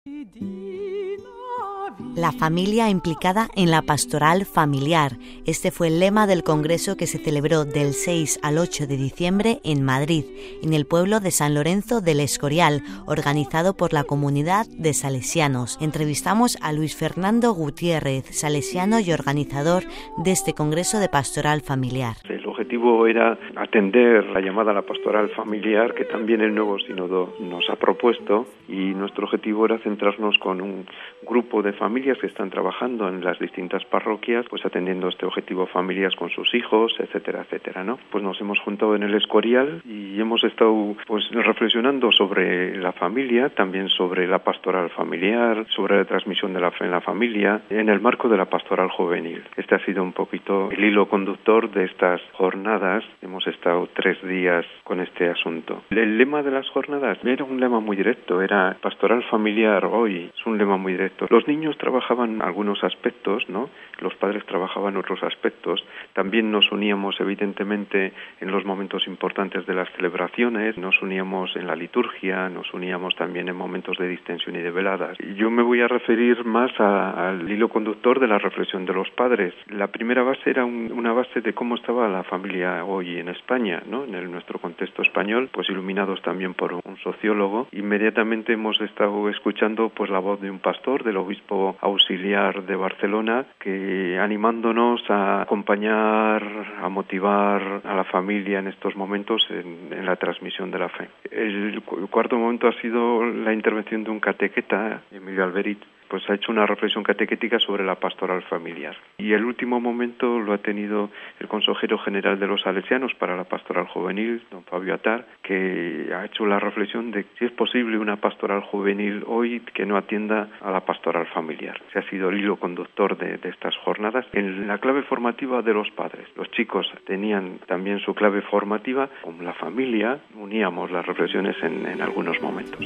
La familia implicada en la pastoral familiar. Este fue el lema del congreso que se celebró del 6 al 8 de diciembre en Madrid, en el pueblo de San Lorenzo del Escorial, organizado por la comunidad de salesianos. Entrevistamos a Luis Fernando Gutiérrez, salesiano y organizador de este congreso de pastoral familiar. El objetivo era atender la llamada a la pastoral familiar que también el nuevo sínodo nos ha propuesto, y nuestro objetivo era centrarnos con un grupo de familias que están trabajando en las distintas parroquias, pues atendiendo este objetivo, familias con sus hijos, etcétera, etcétera, ¿no? Pues nos hemos juntado en el Escorial y hemos estado pues reflexionando sobre la familia, también sobre la pastoral familiar, sobre la transmisión de la fe en la familia, en el marco de la pastoral juvenil. Este ha sido un poquito el hilo conductor de estas jornadas. Hemos estado 3 días con este asunto. El lema de las jornadas era un lema muy directo, era pastoral familiar hoy, es un lema muy directo. Los niños trabajaban algunos aspectos, ¿no? Los padres trabajaban otros aspectos. También nos uníamos evidentemente en los momentos importantes de las celebraciones, nos uníamos en la liturgia, nos uníamos también en momentos de distensión y de veladas. Yo me voy a referir más al hilo conductor de la reflexión de los padres. La primera base era una base de cómo estaba la familia hoy en España, ¿no? En nuestro contexto español, pues iluminados también por un sociólogo. Inmediatamente hemos estado escuchando pues la voz de un pastor, del obispo auxiliar de Barcelona, que animándonos a acompañar, a motivar a la familia en estos momentos en la transmisión de la fe. El cuarto momento ha sido la intervención de un catequeta, Emilio Alberit, pues ha hecho una reflexión catequética sobre la pastoral familiar. Y el último momento lo ha tenido el consejero general de los salesianos para la pastoral juvenil, don Fabio Attar, que ha hecho la reflexión de si es posible una pastoral juvenil hoy que no atienda a la pastoral familiar. Ese ha sido el hilo conductor de estas jornadas. En la clave formativa de los padres, los chicos tenían también su clave formativa, con la familia uníamos las reflexiones en algunos momentos.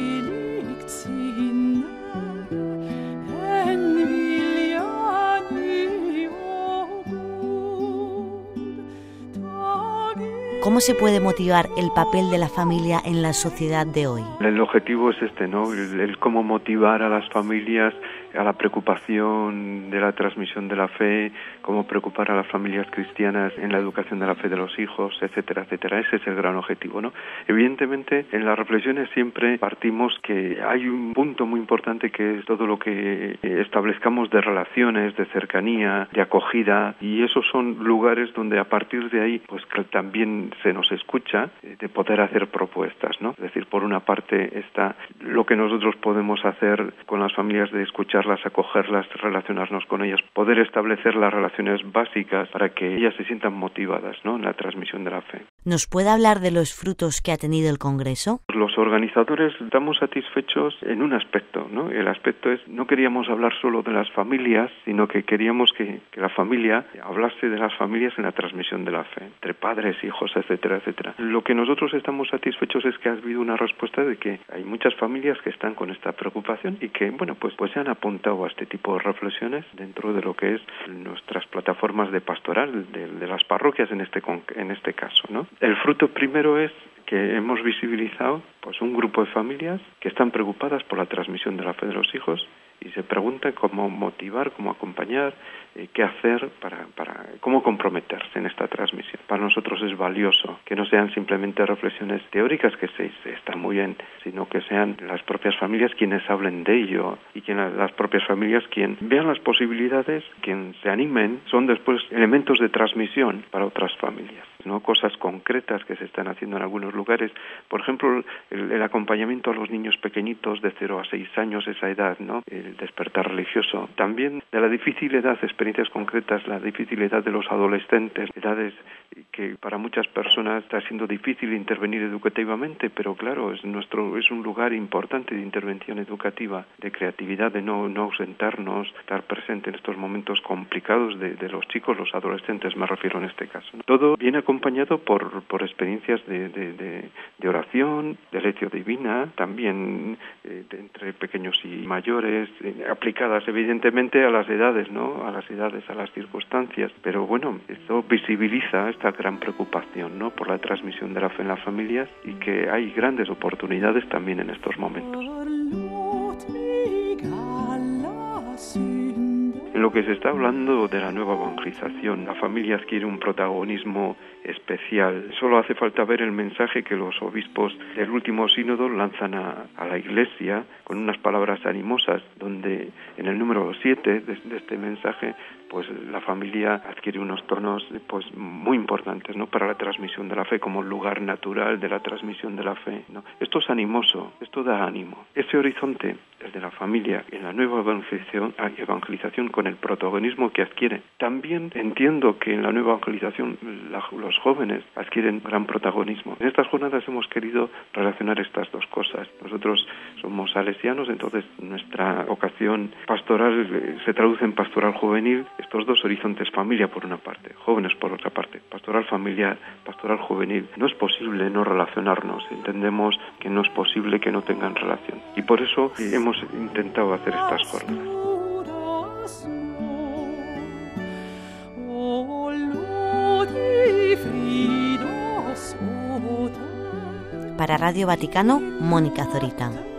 ¿Cómo se puede motivar el papel de la familia en la sociedad de hoy? El objetivo es este, ¿no? El cómo motivar a las familias a la preocupación de la transmisión de la fe, cómo preocupar a las familias cristianas en la educación de la fe de los hijos, etcétera, etcétera. Ese es el gran objetivo, ¿no? Evidentemente, en las reflexiones siempre partimos que hay un punto muy importante que es todo lo que establezcamos de relaciones, de cercanía, de acogida, y esos son lugares donde a partir de ahí, pues que también se nos escucha, de poder hacer propuestas, ¿no? Es decir, por una parte está lo que nosotros podemos hacer con las familias de escucharlas, acogerlas, relacionarnos con ellas, poder establecer las relaciones básicas para que ellas se sientan motivadas, ¿no?, en la transmisión de la fe. ¿Nos puede hablar de los frutos que ha tenido el Congreso? Los organizadores estamos satisfechos en un aspecto, ¿no? El aspecto es, no queríamos hablar solo de las familias, sino que queríamos que la familia hablase de las familias en la transmisión de la fe, entre padres, hijos, etcétera, etcétera. Lo que nosotros estamos satisfechos es que ha habido una respuesta de que hay muchas familias que están con esta preocupación y que, bueno, pues se han apuntado a este tipo de reflexiones dentro de lo que es nuestras plataformas de pastoral de las parroquias en este caso, ¿no? El fruto primero es que hemos visibilizado pues un grupo de familias que están preocupadas por la transmisión de la fe de los hijos y se preguntan cómo motivar, cómo acompañar, qué hacer para cómo comprometerse en esta transmisión. Para nosotros es valioso que no sean simplemente reflexiones teóricas que están muy bien, sino que sean las propias familias quienes hablen de ello y las propias familias quienes vean las posibilidades, quienes se animen, son después elementos de transmisión para otras familias, ¿no? Cosas concretas que se están haciendo en algunos lugares, por ejemplo, el acompañamiento a los niños pequeñitos de 0 a 6 años, esa edad, ¿no? El despertar religioso. También de la difícil edad, experiencias concretas, la difícil edad de los adolescentes, edades que para muchas personas está siendo difícil intervenir educativamente, pero claro, es un lugar importante de intervención educativa, de creatividad, de no ausentarnos, estar presente en estos momentos complicados de los chicos, los adolescentes, me refiero en este caso, ¿no? Todo viene acompañado por experiencias de oración, de lección divina, también entre pequeños y mayores, aplicadas evidentemente a las edades, ¿no? A las circunstancias, pero bueno, esto visibiliza esta gran preocupación, ¿no?, por la transmisión de la fe en las familias y que hay grandes oportunidades también en estos momentos. lo que se está hablando de la nueva evangelización. La familia adquiere un protagonismo especial. Solo hace falta ver el mensaje que los obispos del último sínodo lanzan a la Iglesia con unas palabras animosas, donde en el número 7 de este mensaje, pues la familia adquiere unos tonos pues muy importantes, ¿no?, para la transmisión de la fe, como lugar natural de la transmisión de la fe, ¿no? Esto es animoso, esto da ánimo. Ese horizonte, el de la familia, en la nueva evangelización con el protagonismo que adquiere. También entiendo que en la nueva evangelización los jóvenes adquieren gran protagonismo. En estas jornadas hemos querido relacionar estas dos cosas. Nosotros somos salesianos, entonces nuestra vocación pastoral se traduce en pastoral juvenil. Estos dos horizontes, familia por una parte, jóvenes por otra parte, pastoral familiar, pastoral juvenil, no es posible no relacionarnos. Entendemos que no es posible que no tengan relación. Y por eso hemos intentado hacer estas jornadas. Para Radio Vaticano, Mónica Zorita.